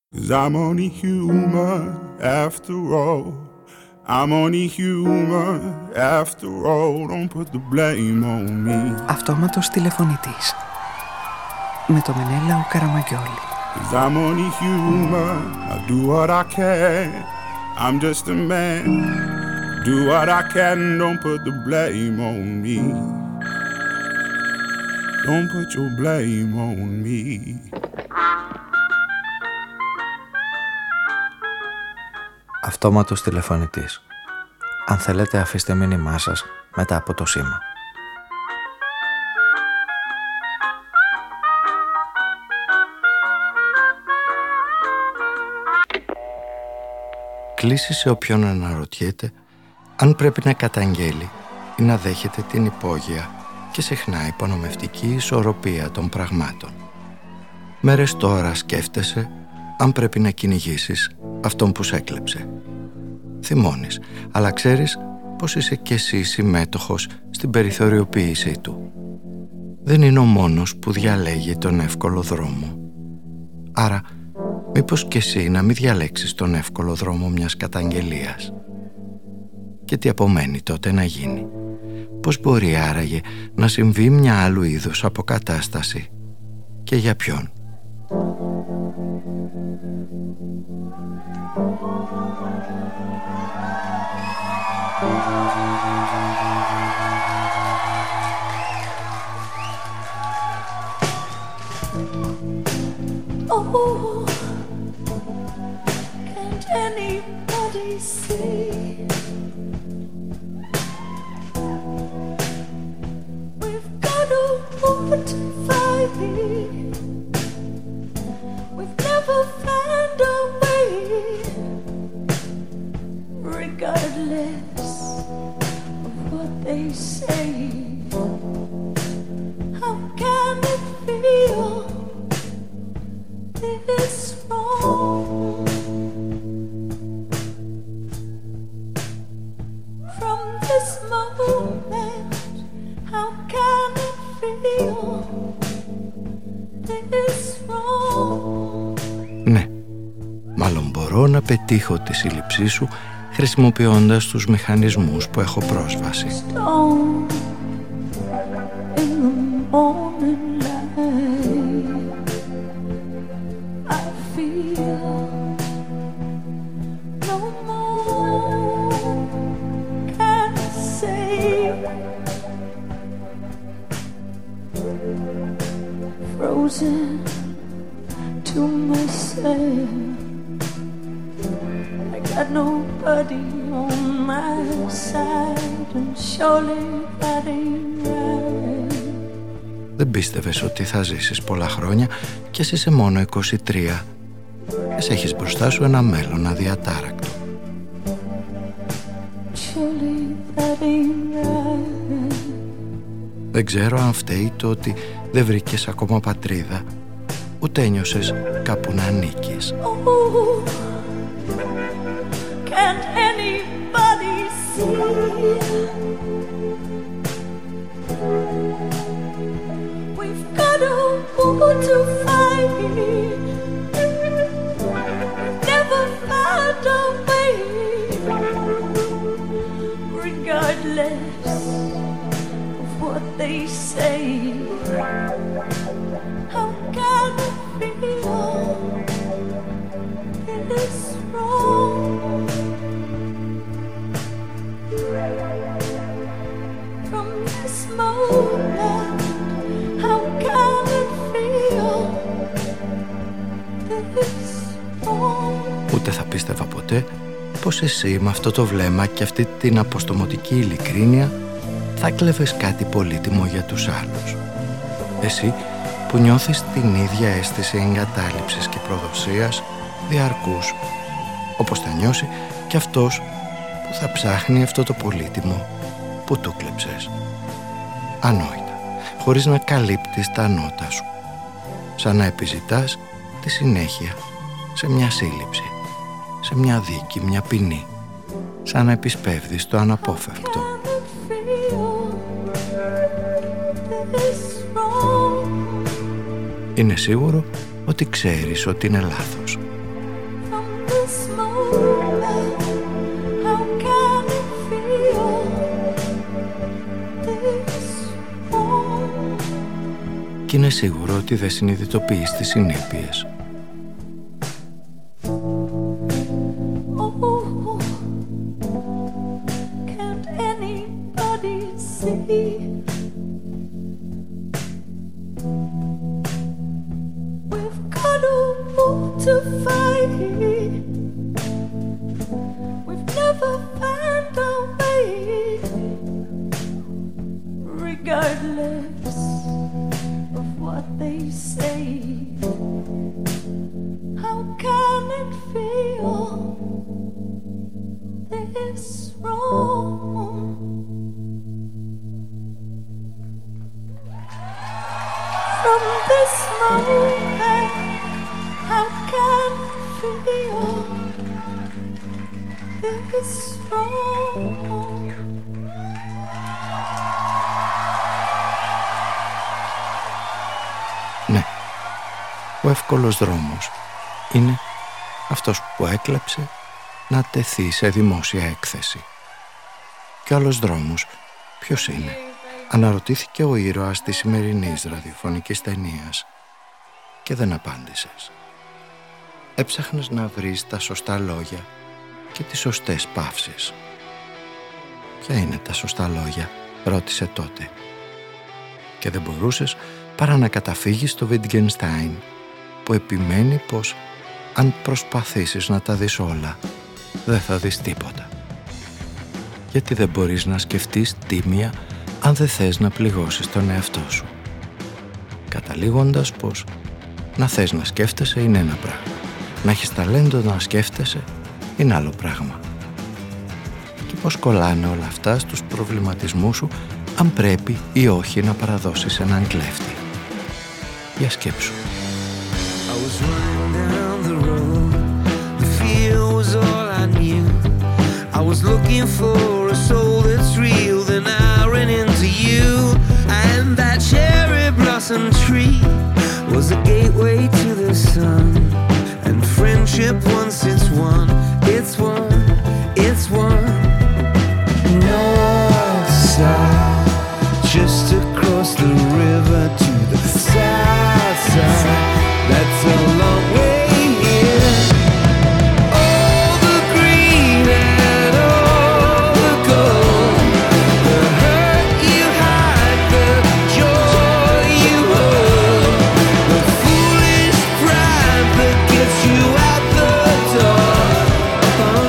'Cause I'm only human after all. I'm only human after all. Don't put the blame on me. Αυτόματος τηλεφωνητής με το Μενέλαο Καραμαγγιόλη. 'Cause I'm only human. I do what I can. I'm just a man. Do what I can. Don't put the blame on me. Don't put your blame on me. Αυτόματος τηλεφωνητής. Αν θέλετε, αφήστε μήνυμά σας μετά από το σήμα. Κλείσει σε όποιον αναρωτιέται αν πρέπει να καταγγέλει ή να δέχεται την υπόγεια και συχνά υπονομευτική ισορροπία των πραγμάτων. Μέρες τώρα σκέφτεσαι αν πρέπει να κυνηγήσεις αυτόν που σ' έκλεψε. Θυμώνεις, αλλά ξέρεις πως είσαι κι εσύ συμμέτοχος στην περιθωριοποίησή του. Δεν είναι ο μόνος που διαλέγει τον εύκολο δρόμο. Άρα, μήπως κι εσύ να μην διαλέξεις τον εύκολο δρόμο μιας καταγγελίας? Και τι απομένει τότε να γίνει? Πώς μπορεί άραγε να συμβεί μια άλλου είδους αποκατάσταση? Και για ποιον? Oh, can't anybody see? We've got a war to fight. We've never found a way, regardless of what they say. How can it feel this wrong? From this moment, how can it feel this wrong? Ναι, μάλλον μπορώ να πετύχω τη σύλληψή σου χρησιμοποιώντας τους μηχανισμούς που έχω πρόσβαση. Stone in the morning light, I feel no more can say. Frozen to myself, I got nobody on my side, and surely that ain't right. Δεν πίστευες ότι θα ζήσεις πολλά χρόνια και εσύ είσαι μόνο 23. Εσύ έχεις μπροστά σου ένα μέλλον αδιατάρακτο. Surely that ain't right. Δεν ξέρω αν φταίει το ότι δεν βρήκες ακόμα πατρίδα, ούτε ένιωσες κάπου να ανήκεις. Oh, can't anybody see? We've got a war to fight. Never found a way, regardless of what they say. How can it feel this wrong? From this moment, how can it feel this wrong? Ούτε θα πίστευα ποτέ πως εσύ με αυτό το βλέμμα και αυτή την αποστομωτική ειλικρίνεια θα κλέβες κάτι πολύτιμο για τους άλλους. Εσύ που νιώθεις την ίδια αίσθηση εγκατάλειψης και προδοσίας διαρκούς, όπως θα νιώσει και αυτός που θα ψάχνει αυτό το πολύτιμο που του κλέψες. Ανόητα, χωρίς να καλύπτεις τα νότα σου, σαν να επιζητάς τη συνέχεια σε μια σύλληψη, σε μια δίκη, μια ποινή, σαν να επισπεύδεις το αναπόφευκτο. Είναι σίγουρο ότι ξέρεις ότι είναι λάθος. και είναι σίγουρο ότι δεν συνειδητοποιείς τις συνέπειες. Ναι, ο εύκολος δρόμος είναι αυτός που έκλεψε να τεθεί σε δημόσια έκθεση. Και ο άλλος δρόμος ποιος είναι? Αναρωτήθηκε ο ήρωας της σημερινής ραδιοφωνικής ταινίας και δεν απάντησες. Έψαχνες να βρεις τα σωστά λόγια και τις σωστές παύσεις. Ποια είναι τα σωστά λόγια? Ρώτησε τότε. Και δεν μπορούσες παρά να καταφύγεις στο Wittgenstein, που επιμένει πως αν προσπαθήσεις να τα δεις όλα, δεν θα δεις τίποτα. Γιατί δεν μπορείς να σκεφτείς τίμια αν δεν θες να πληγώσεις τον εαυτό σου. Καταλήγοντας πως να θες να σκέφτεσαι είναι ένα πράγμα, να έχεις ταλέντο να σκέφτεσαι είναι άλλο πράγμα. Και πως κολλάνε όλα αυτά στους προβληματισμούς σου αν πρέπει ή όχι να παραδώσεις έναν κλέφτη. Για σκέψου. I was running down the road, the fear was all I knew. I was looking for a soul that's real, then I ran into you. And that cherry blossom tree was a gateway to the sun. And friendship, once it's won, it's won, it's won. North side, just across the river to the south side. That's a long way here. All the green and all the gold, the hurt you hide, the joy you hold, the foolish pride that gets you out the door. On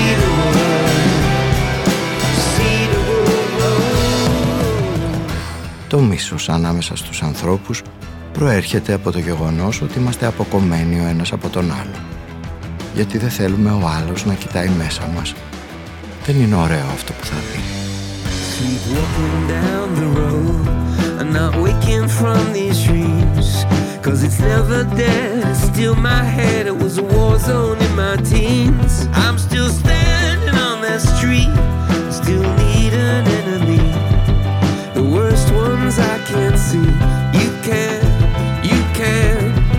Cedarwood Road. Το μίσος ανάμεσα στους ανθρώπους προέρχεται από το γεγονός ότι είμαστε αποκομμένοι ο ένας από τον άλλο. Γιατί δεν θέλουμε ο άλλος να κοιτάει μέσα μας. Δεν είναι ωραίο αυτό που θα δει. Walking down the road and not waking from these dreams, 'cause it's never dead, it's still my head. It was a war zone in my teens. I'm still standing on that street, still need an enemy. The worst ones I can't see. You can, you can.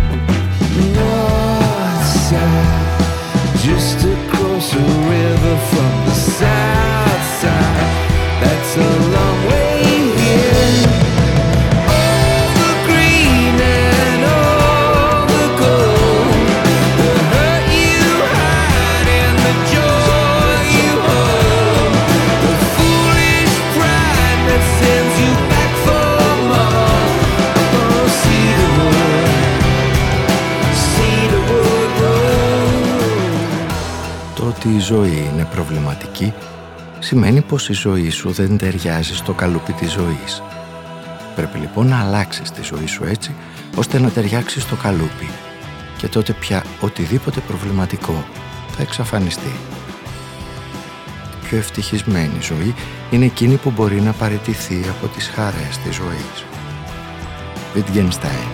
North side, just across the river from the south side. That's a long way here. All the green and all the gold, the hurt you hide and the joy you hold, the foolish pride that sends you back for more. Oh, Cedarwood Road. Το ότι η ζωή είναι προβληματική σημαίνει πως η ζωή σου δεν ταιριάζει στο καλούπι της ζωής. Πρέπει λοιπόν να αλλάξεις τη ζωή σου έτσι ώστε να ταιριάξει στο καλούπι, και τότε πια οτιδήποτε προβληματικό θα εξαφανιστεί. Η πιο ευτυχισμένη ζωή είναι εκείνη που μπορεί να παραιτηθεί από τις χαρές της ζωής. Wittgenstein.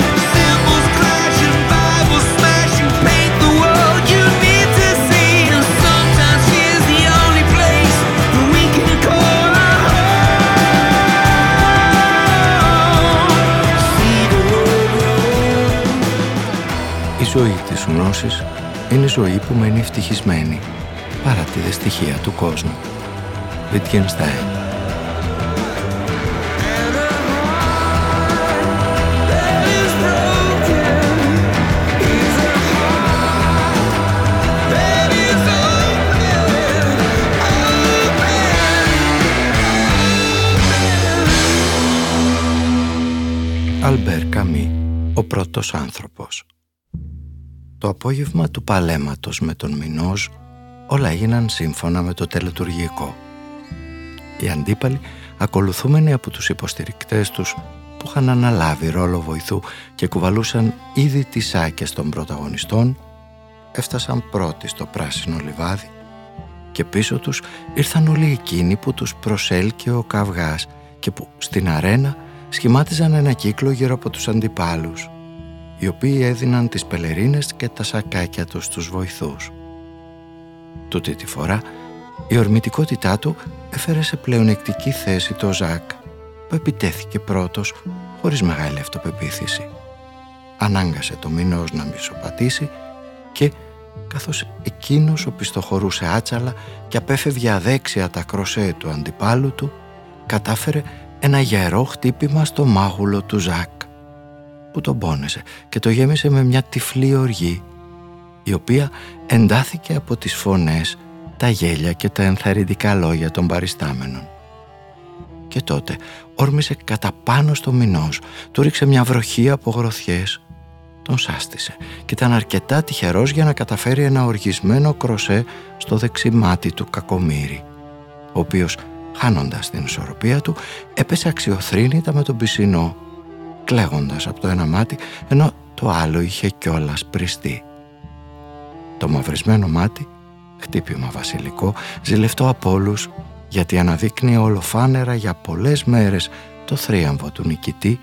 Symbols clash and Bibles smashing, paint the world you need to see. ζωή της γνώσης είναι ζωή που μένει ευτυχισμένη παρά τη δυστυχία του κόσμου. Wittgenstein. Αλμπέρ Καμί, ο πρώτος άνθρωπος. Το απόγευμα του παλέματος με τον Μινόζ όλα έγιναν σύμφωνα με το τελετουργικό. Οι αντίπαλοι, ακολουθούμενοι από τους υποστηρικτές τους που είχαν αναλάβει ρόλο βοηθού και κουβαλούσαν ήδη τις σάκες των πρωταγωνιστών, έφτασαν πρώτοι στο πράσινο λιβάδι και πίσω τους ήρθαν όλοι εκείνοι που τους προσέλκυε ο καυγάς και που στην αρένα σχημάτιζαν ένα κύκλο γύρω από τους αντιπάλους, οι οποίοι έδιναν τις πελερίνες και τα σακάκια τους στους βοηθούς. Τούτη τη φορά η ορμητικότητά του έφερε σε πλεονεκτική θέση το Ζακ, που επιτέθηκε πρώτος χωρίς μεγάλη αυτοπεποίθηση. Ανάγκασε το Μινόζ να μισοπατήσει και, καθώς εκείνος οπισθοχωρούσε άτσαλα και απέφευγε αδέξια τα κροσέ του αντιπάλου του, κατάφερε ένα γερό χτύπημα στο μάγουλο του Ζακ, που τον πόνεσε και το γέμισε με μια τυφλή οργή, η οποία εντάθηκε από τις φωνές, τα γέλια και τα ενθαρρυντικά λόγια των παριστάμενων. Και τότε όρμησε κατά πάνω στο Μινόζ, του ρίξε μια βροχή από γροθιές, τον σάστησε και ήταν αρκετά τυχερός για να καταφέρει ένα οργισμένο κροσέ στο δεξιμάτι του κακομοίρη, ο οποίος, χάνοντας την ισορροπία του, έπεσε αξιοθρήνητα με τον πισινό, κλαίγοντας από το ένα μάτι, ενώ το άλλο είχε κιόλας πριστεί. Το μαυρισμένο μάτι, χτύπημα βασιλικό, ζηλευτό από όλους, γιατί αναδείκνυε ολοφάνερα για πολλές μέρες το θρίαμβο του νικητή,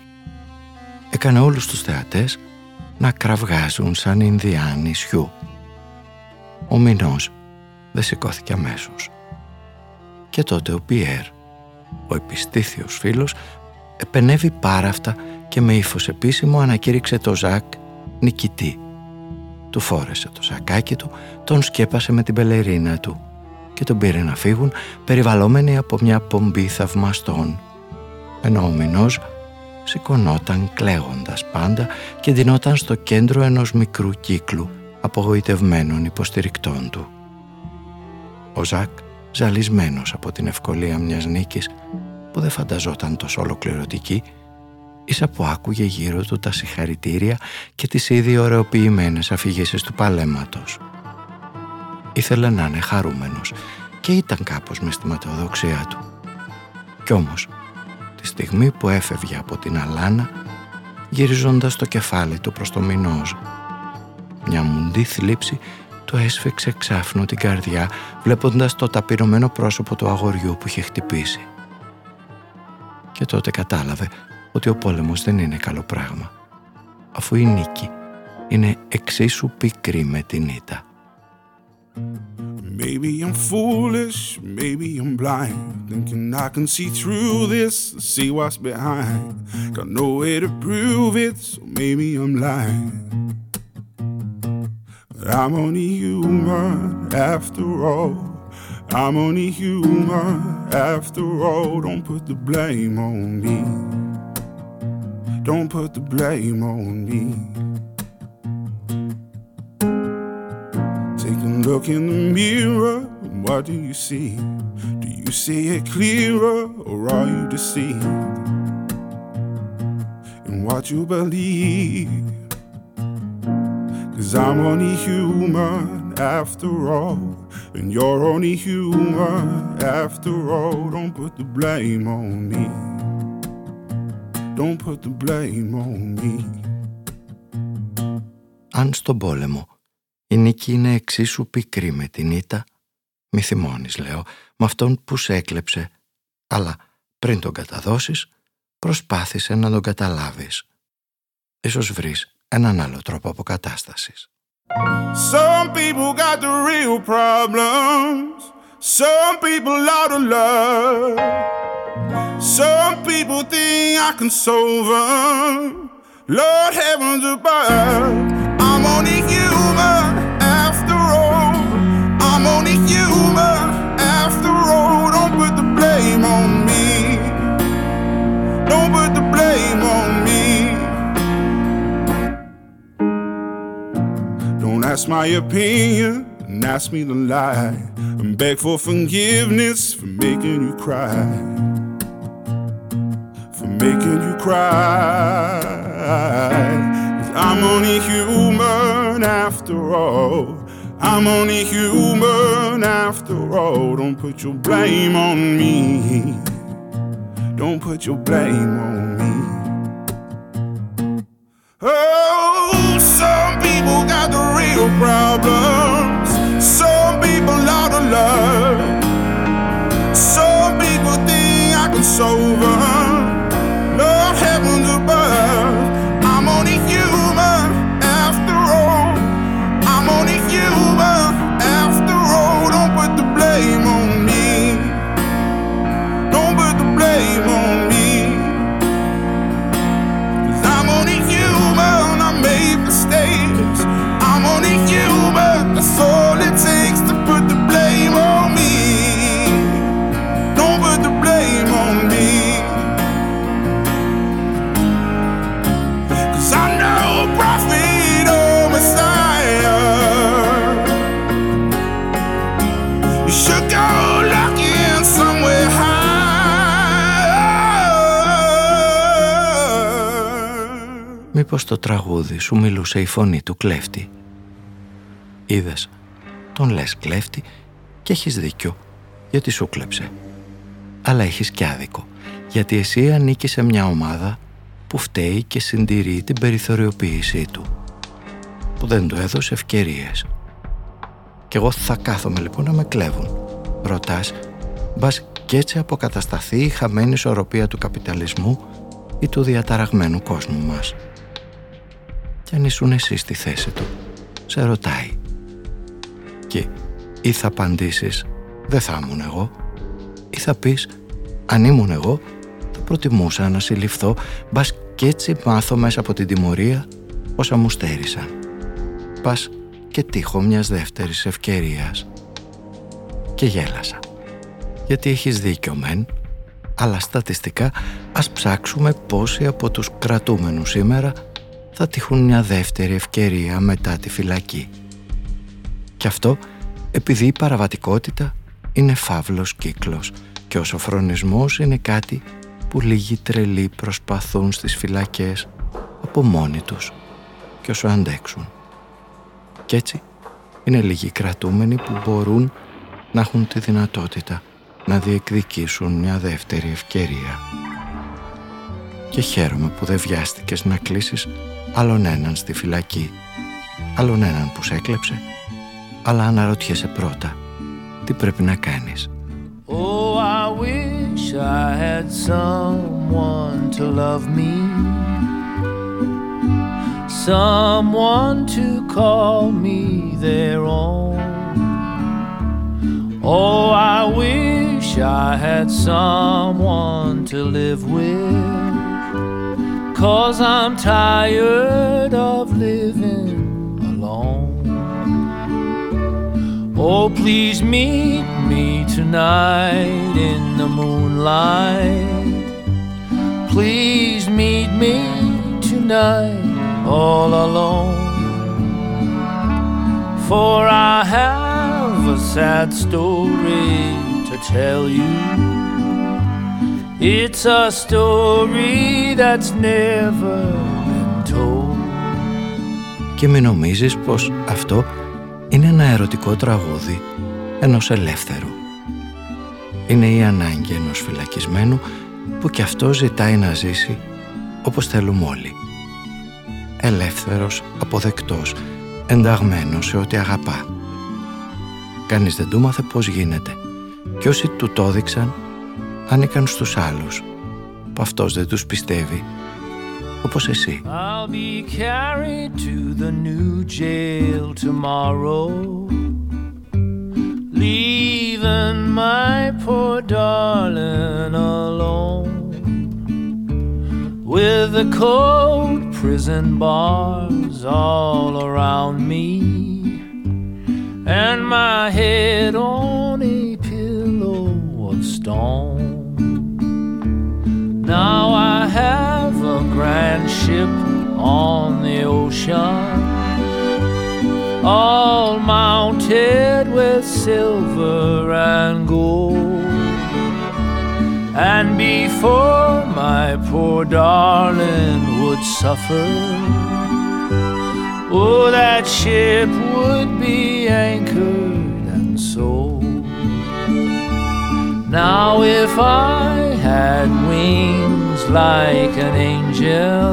έκανε όλους τους θεατές να κραυγάζουν σαν Ινδιάνοι νησιού. Ο Μινόζ δεν σηκώθηκε αμέσως. Και τότε ο Πιέρ, ο επιστήθιος φίλος, επενέβη πάραφτα και με ύφος επίσημο ανακήρυξε το Ζακ νικητή. Του φόρεσε το σακάκι του, τον σκέπασε με την πελερίνα του και τον πήρε να φύγουν περιβαλλόμενοι από μια πομπή θαυμαστών, ενώ ο Μινόζ σηκωνόταν κλαίγοντας πάντα και ντυνόταν στο κέντρο ενός μικρού κύκλου απογοητευμένων υποστηρικτών του. Ο Ζακ, ζαλισμένος από την ευκολία μιας νίκης που δεν φανταζόταν τόσο ολοκληρωτική, ίσα που άκουγε γύρω του τα συγχαρητήρια και τις ήδη ωρεοποιημένες αφηγήσεις του παλέματος. Ήθελε να είναι χαρούμενος και ήταν κάπως μες στη ματαιοδοξία του. Κι όμως, τη στιγμή που έφευγε από την αλάνα, γυρίζοντας το κεφάλι του προς το Μινόζ, μια μουντή θλίψη του έσφιξε ξάφνου την καρδιά, βλέποντας το ταπεινωμένο πρόσωπο του αγοριού που είχε χτυπήσει. Και τότε κατάλαβε ότι ο πόλεμος δεν είναι καλό πράγμα, αφού η νίκη είναι εξίσου πικρή με την ήττα. Maybe I'm foolish, maybe I'm blind, thinking I can see through this, see what's behind. Got no way to prove it, so maybe I'm lying. But I'm only human after all. I'm only human after all. Don't put the blame on me. Don't put the blame on me. Take a look in the mirror, what do you see? Do you see it clearer, or are you deceived in what you believe? 'Cause I'm only human after all, and you're only human after all. Don't put the blame on me. Don't put the blame on me. Αν στον πόλεμο η νίκη είναι εξίσου πικρή με την ήττα, μη θυμώνεις, λέω, με αυτόν που σε έκλεψε, αλλά πριν τον καταδώσεις, προσπάθησε να τον καταλάβεις. Ίσως βρεις έναν άλλο τρόπο αποκατάστασης. Some people got the real problems. Some people out of love. Some people think I can solve them. Lord heavens above, I'm only human. human after all. I'm only human after all. Don't put the blame on me. Don't put the blame on me. Don't ask my opinion and ask me to lie and beg for forgiveness for making you cry. For making you cry. 'Cause I'm only human after all. I'm only human after all. Don't put your blame on me. Don't put your blame on me. Oh, some people got the real problems. Some people out of love. Some people think I can solve them. Lord heavens above. I'm only human after all. I'm only human after all. Don't put the blame on me. Don't put the blame on me. 'Cause I'm only human, I made mistakes. I'm only human, that's all it takes to put the blame on me. Don't put the blame on me. 'Cause I'm no prophet or Messiah. You should go looking somewhere high. Μήπως το τραγούδι σου μιλούσε η φωνή του κλέφτη? Είδες, τον λες κλέφτη και έχεις δίκιο, γιατί σου κλέψε. Αλλά έχεις κι άδικο, γιατί εσύ ανήκεις σε μια ομάδα που φταίει και συντηρεί την περιθωριοποίησή του, που δεν του έδωσε ευκαιρίες. Κι εγώ θα κάθομαι λοιπόν να με κλέβουν. Ρωτάς, μπας κι έτσι αποκατασταθεί η χαμένη ισορροπία του καπιταλισμού ή του διαταραγμένου κόσμου μας? Κι αν ήσουν εσύ στη θέση του, σε ρωτάει. Και ή θα απαντήσεις, δεν θα ήμουν εγώ, ή θα πεις, αν ήμουν εγώ, θα προτιμούσα να συλληφθώ, μπας κι έτσι μάθω μέσα από την τιμωρία όσα μου στέρισαν. Πας και τύχω μιας δεύτερης ευκαιρίας. Και γέλασα. Γιατί έχεις δίκιο μεν, αλλά στατιστικά ας ψάξουμε πόσοι από τους κρατούμενους σήμερα θα τύχουν μια δεύτερη ευκαιρία μετά τη φυλακή. Και αυτό επειδή η παραβατικότητα είναι φαύλος κύκλος και ο σοφρονισμός είναι κάτι που λίγοι τρελοί προσπαθούν στις φυλακές από μόνοι τους και όσο αντέξουν. Κι έτσι είναι λίγοι κρατούμενοι που μπορούν να έχουν τη δυνατότητα να διεκδικήσουν μια δεύτερη ευκαιρία. Και χαίρομαι που δεν βιάστηκες να κλείσεις άλλον έναν στη φυλακή, άλλον έναν που σε έκλεψε, αλλά αναρωτιέσαι πρώτα τι πρέπει να κάνεις. Oh, I wish I had someone to love me, someone to call me their own. Oh, I wish I had someone to live with, 'cause I'm tired of living alone. Oh, please meet me tonight in the moonlight. Please meet me tonight all alone. For I have a sad story to tell you. It's a story that's never been told. Και μην νομίζεις πως αυτό είναι ένα ερωτικό τραγούδι ενός ελεύθερου. Είναι η ανάγκη ενός φυλακισμένου που κι αυτό ζητάει να ζήσει όπως θέλουμε όλοι. Ελεύθερος, αποδεκτός, ενταγμένος σε ό,τι αγαπά. Κανείς δεν του μάθε πώς γίνεται και όσοι του το έδειξαν ανήκαν στους άλλους που αυτός δεν τους πιστεύει όπως εσύ. I'll be carried to the new jail tomorrow, leaving my poor darling alone, with the cold prison bars all around me, and my head on a pillow of stone. Now I have a grand ship on the ocean, all mounted with silver and gold. And before my poor darling would suffer, oh, that ship would be anchored and sold. Now if I had wings like an angel,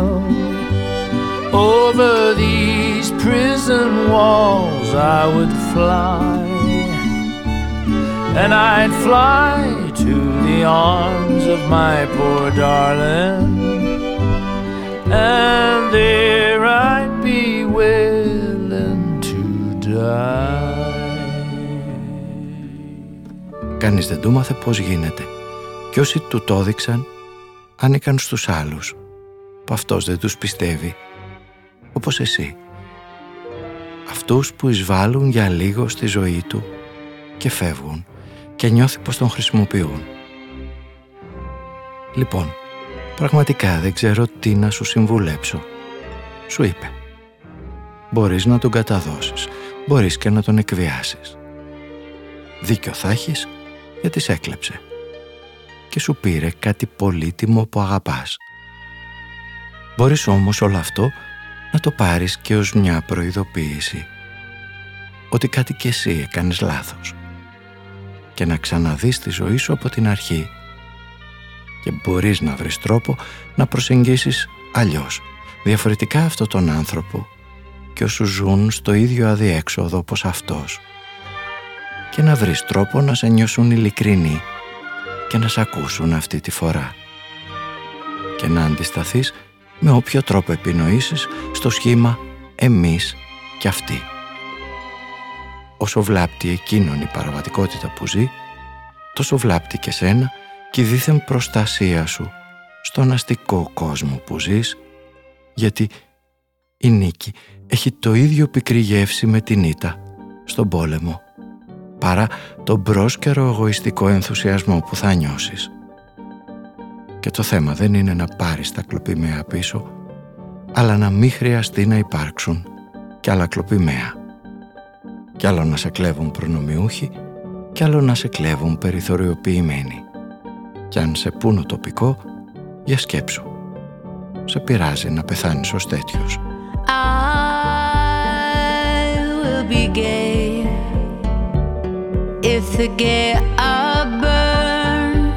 over these prison walls I would fly, and I'd fly to the arms of my poor darling, and there I'd be willing to die. Κανείς δεν του μάθε πώς γίνεται, και όσοι του το έδειξαν ανήκαν στους άλλους, που αυτός δεν τους πιστεύει, όπως εσύ. Αυτούς που εισβάλλουν για λίγο στη ζωή του και φεύγουν και νιώθει πως τον χρησιμοποιούν. Λοιπόν, πραγματικά δεν ξέρω τι να σου συμβουλέψω. Σου είπε, μπορείς να τον καταδώσεις, μπορείς και να τον εκβιάσεις. Δίκιο θα έχεις, γιατί σε έκλεψε και σου πήρε κάτι πολύτιμο που αγαπάς. Μπορείς όμως όλο αυτό να το πάρεις και ως μια προειδοποίηση ότι κάτι κι εσύ έκανες λάθος και να ξαναδείς τη ζωή σου από την αρχή, και μπορείς να βρεις τρόπο να προσεγγίσεις αλλιώς, διαφορετικά αυτόν τον άνθρωπο και όσους ζουν στο ίδιο αδιέξοδο όπως αυτός, και να βρεις τρόπο να σε νιώσουν ειλικρινοί και να σ' ακούσουν αυτή τη φορά, και να αντισταθείς με όποιο τρόπο επινοήσεις στο σχήμα εμείς και αυτοί. Όσο βλάπτει εκείνον η παραβατικότητα που ζει, τόσο βλάπτει και σένα και η δίθεν προστασία σου στον αστικό κόσμο που ζεις, γιατί η νίκη έχει το ίδιο πικρή γεύση με την ήττα στον πόλεμο, παρά τον πρόσκαιρο εγωιστικό ενθουσιασμό που θα νιώσεις. Και το θέμα δεν είναι να πάρεις τα κλοπημαία πίσω, αλλά να μην χρειαστεί να υπάρξουν κι άλλα κλοπημαία. Κι άλλο να σε κλέβουν προνομιούχοι, κι άλλο να σε κλέβουν περιθωριοποιημένοι. Κι αν σε πούνε τοπικό, για σκέψου. Σε πειράζει να πεθάνεις ως τέτοιος. I will be gay if the gay are burned.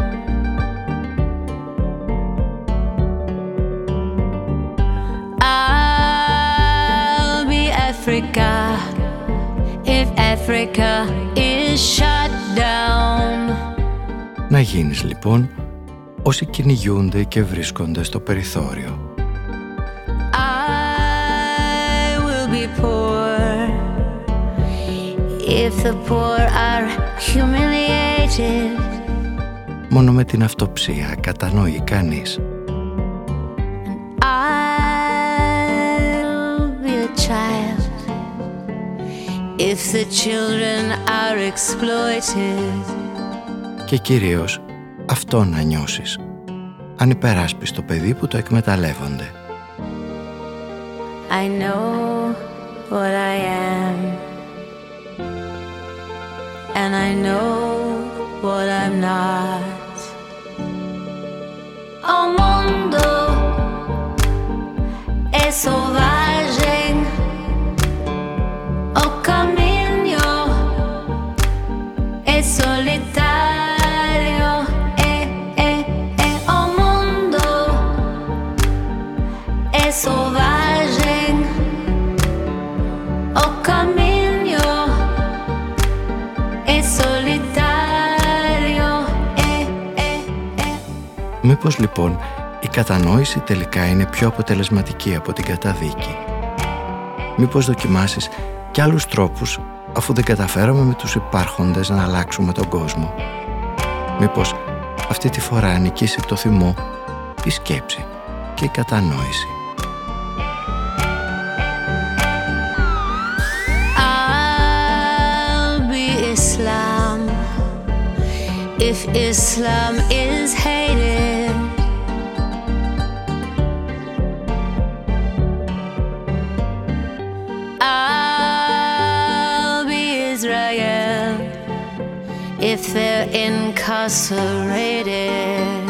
I'll be Africa if Africa is shut down. Να γίνεις λοιπόν όσοι κυνηγούνται και βρίσκονται στο περιθώριο. I will be poor if the poor are humiliated. Μόνο με την αυτοψία κατανοεί κανείς. I'll be a child if the children are exploited. Και κυρίως αυτό να νιώσεις, αν υπεράσπεις το παιδί που το εκμεταλλεύονται. I know what I am, and I know what I'm not. O mundo es selvagem, o caminho es solitario. O mundo es selvagem, o caminho es solitario. Μήπως λοιπόν η κατανόηση τελικά είναι πιο αποτελεσματική από την καταδίκη? Μήπως δοκιμάσεις κι άλλους τρόπους, αφού δεν καταφέραμε με τους υπάρχοντες να αλλάξουμε τον κόσμο? Μήπως αυτή τη φορά νικήσει το θυμό, η σκέψη και η κατανόηση, if Islam is hated, I'll be Israel if they're incarcerated.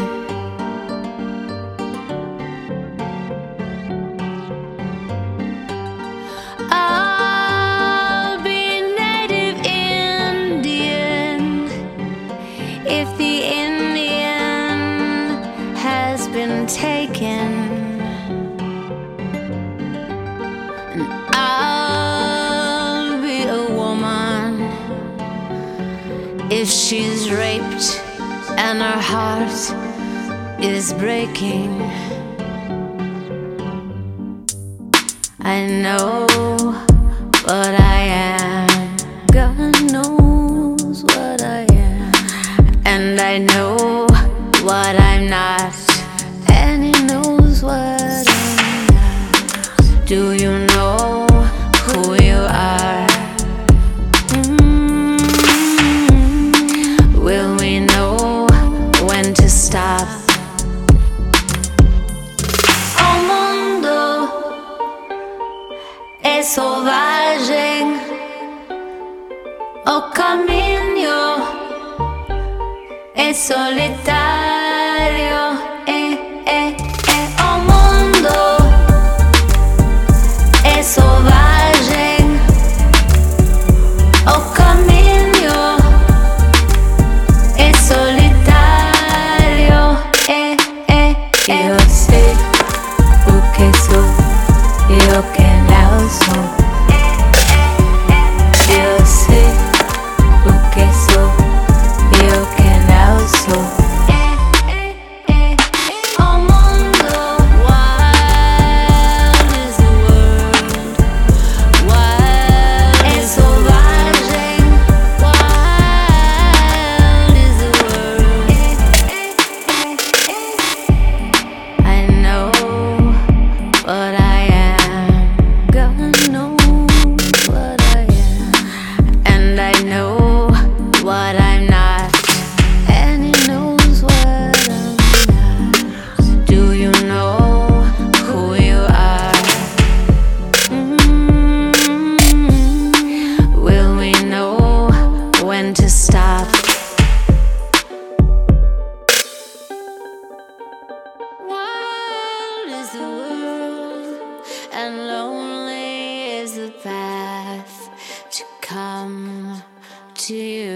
I'll be native Indian if the Indian has been taken. And I'll be a woman if she's raped and her heart is breaking. I know what I am, God knows what I am, and I know what I'm not, and He knows what I'm not. Do you know who you are? Will we know when to stop? Oh mundo è selvagem, o caminho è solitario, o mundo è selvagem, o caminho è solitario, io sei o che so, io che não sou. Eu sei o que sou, eu que não sou. O mundo, wild is the world, wild é selvagem, wild is the world. I know what I am, God knows what I am, and I know what I'm not, and He knows what I'm not. Do you know who you are? Will we know when to stop? Wild is the world, and lonely is the path to come to you.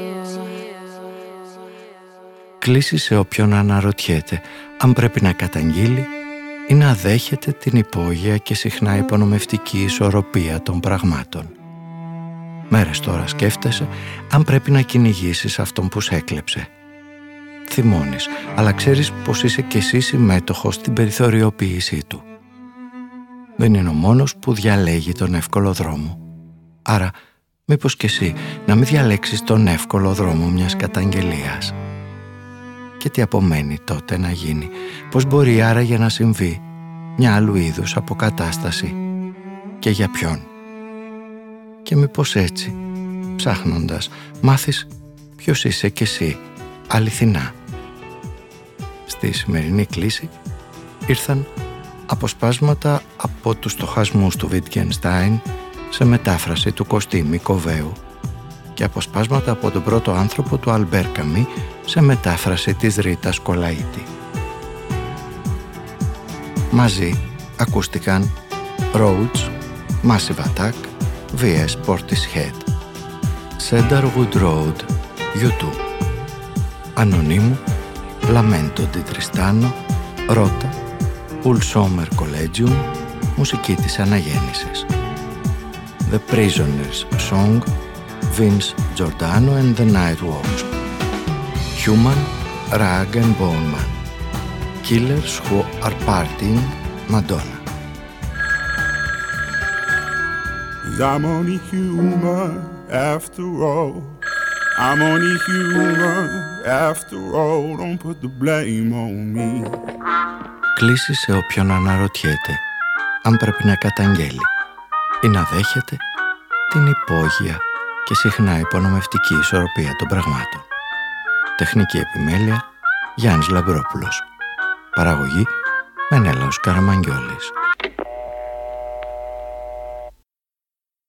Κλείσει σε όποιον αναρωτιέται αν πρέπει να καταγγείλει ή να δέχεται την υπόγεια και συχνά υπονομευτική ισορροπία των πραγμάτων. Μέρες τώρα σκέφτεσαι αν πρέπει να κυνηγήσεις αυτόν που σε έκλεψε. Θυμώνεις, αλλά ξέρεις πως είσαι κι εσύ συμμέτοχος στην περιθωριοποίησή του. Δεν είναι ο μόνος που διαλέγει τον εύκολο δρόμο. Άρα, μήπως κι εσύ να μην διαλέξεις τον εύκολο δρόμο μιας καταγγελίας? Και τι απομένει τότε να γίνει? Πώς μπορεί άραγε να συμβεί μια άλλου είδους αποκατάσταση? Και για ποιον? Και μήπως έτσι, ψάχνοντας, μάθεις ποιος είσαι κι εσύ αληθινά? Στη σημερινή κλίση ήρθαν αποσπάσματα από τους στοχασμούς του Wittgenstein σε μετάφραση του Κωστή Μικοβέου και αποσπάσματα από τον πρώτο άνθρωπο του Αλμπέρ Καμί σε μετάφραση της Ρίτας Κολαΐτη. Μαζί ακούστηκαν Rhodes, Massive Attack, vs Portishead, Cedarwood Road, U2, Ανωνύμου, Lamento di Tristano, Rota, Pulsomer Collegium, μουσική της αναγέννησης. The Prisoners Song, Vince Giordano and the Nightwalks. Human, Rag and Bone Man. Killers Who Are Partying, Madonna. I'm only human after all. I'm only human after all. Don't put the blame on me. Κλείσει σε όποιον αναρωτιέται αν πρέπει να καταγγέλει ή να δέχεται την υπόγεια και συχνά υπονομευτική ισορροπία των πραγμάτων. Τεχνική επιμέλεια Γιάννης Λαμπρόπουλος. Παραγωγή Μενέλαος Καραμαγγιόλης.